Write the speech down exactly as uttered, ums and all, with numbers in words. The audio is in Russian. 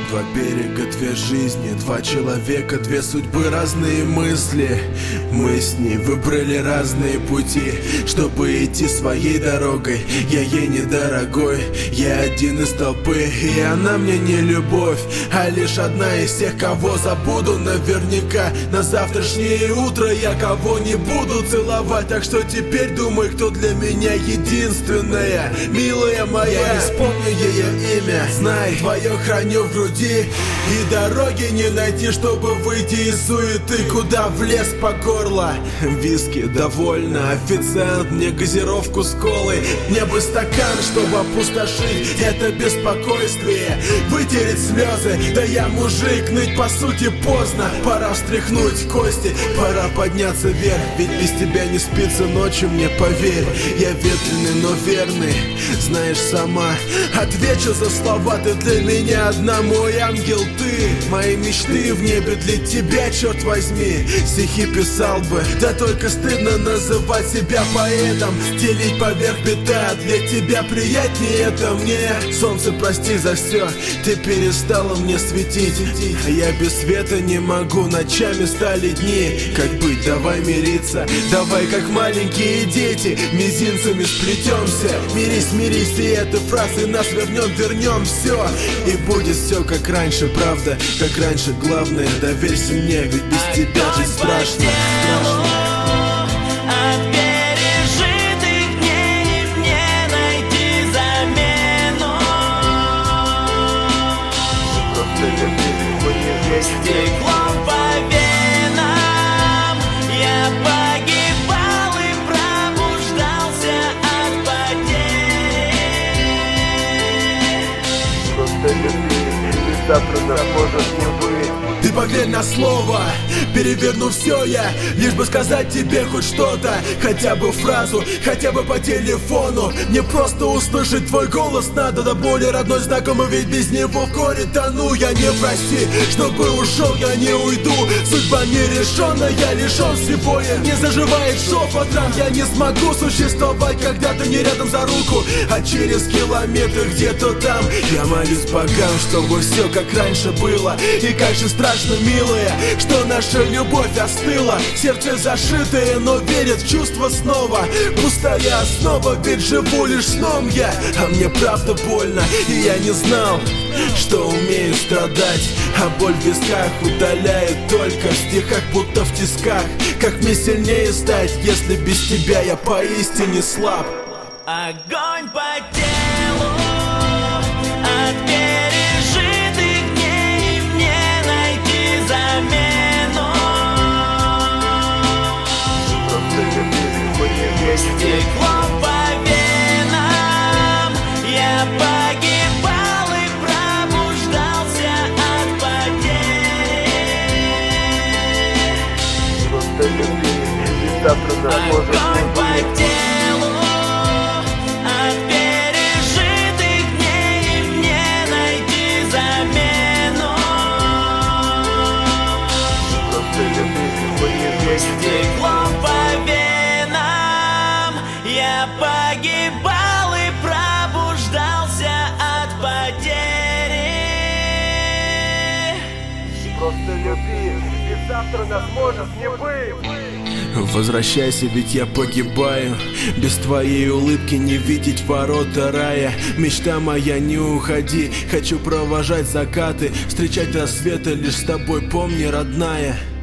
Два берега, две жизни, два человека, две судьбы, разные мысли. Мы с ней выбрали разные пути, чтобы идти своей дорогой. Я ей недорогой, я один из толпы, и она мне не любовь, а лишь одна из тех, кого забуду наверняка. На завтрашнее утро я кого не буду целовать, так что теперь думай, кто для меня единственная, милая моя. Я не вспомню ее имя, знай, твое храню в груди. И дороги не найти, чтобы выйти из суеты, куда влез по горло. Виски довольно, официант, мне газировку с колой. Мне бы стакан, чтобы опустошить это беспокойствие, вытереть слезы, да я мужик, ныть по сути поздно. Пора встряхнуть кости, пора подняться вверх, ведь без тебя не спится ночью, мне поверь. Я ветреный, но верный, знаешь сама. Отвечу за слова, ты для меня одна, мой ангел ты. Мои мечты в небе для тебя, черт возьми. Стихи писал бы, да только стыдно называть себя поэтом. Стелить поверх бета, для тебя приятнее это мне. Солнце, прости за все, ты перестала мне светить, а я без света не могу, ночами стали дни. Как быть, давай мириться, давай как маленькие дети, мизинцами сплетемся. Мирись, мирись, и эта фраза нас вернем, вернем все. И будет все как раньше, правда, как раньше. Главное, доверься мне, ведь без тебя жить страшно, страшно. Стеклом по венам я погибал и пробуждался от потери. Просто люби, и завтра нас может не быть. Ты поверь на слово, переверну все я, лишь бы сказать тебе хоть что-то, хотя бы фразу, хотя бы по телефону. Мне просто услышать твой голос надо, до боли родной знакомый, ведь без него в горе тону. Я не прости, чтобы ушел, я не уйду, судьба нерешенная, я лишен всего, я не заживает шов от ран. Я не смогу существовать, когда ты не рядом за руку, а через километры где-то там. Я молюсь богам, чтобы все как раньше было, и как же страшно, милая, что наша любовь остыла. Сердце зашитое, но верит в чувства снова. Пустая основа, ведь живу лишь сном я, а мне правда больно, и я не знал, что умею страдать. А боль в висках удаляет только в стихах, будто в тисках. Как мне сильнее стать, если без тебя я поистине слаб? Огонь по телу от пережитых дней, мне найти замену. Просто люби, мы не вместе. Стеклом по венам я погибал и пробуждался от потери. Просто люби, и завтра нас может не Огонь по быть. телу от пережитых дней, мне найти замену. Просто люби, мы не вместе. Стеклом по венам я погибал и пробуждался от потери. Просто люби, и завтра нас может не быть. Возвращайся, ведь я погибаю. Без твоей улыбки не видеть ворота рая. Мечта моя, не уходи. Хочу провожать закаты, встречать рассветы лишь с тобой, помни, родная.